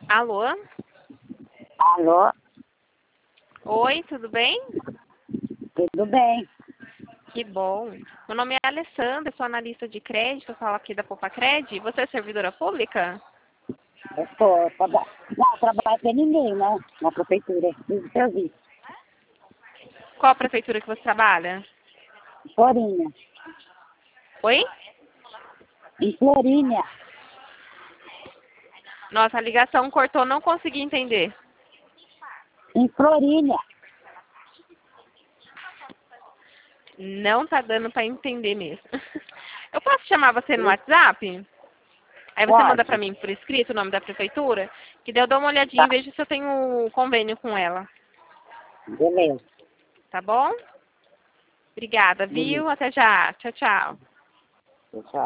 Alô? Alô, Oi, tudo bem? tudo bem? Que bom. Meu nome é Alessandra, sou analista de crédito, eu falo aqui da Popacred. Você é servidora pública? Eu não trabalho para ninguém, né? Na prefeitura, fiz serviço. Qual a prefeitura que você trabalha? Florinha. Oi? Em Florinha. Nossa, a ligação cortou, não consegui entender. Em Florinha. Não tá dando pra entender mesmo. Eu posso chamar você no WhatsApp? Aí você manda pra Pode. mim por escrito o nome da prefeitura, que daí eu dou uma olhadinha Tá, e vejo se eu tenho convênio com ela. beleza. Tá bom? Obrigada, viu? Beleza. Até já. Tchau, tchau. Tchau.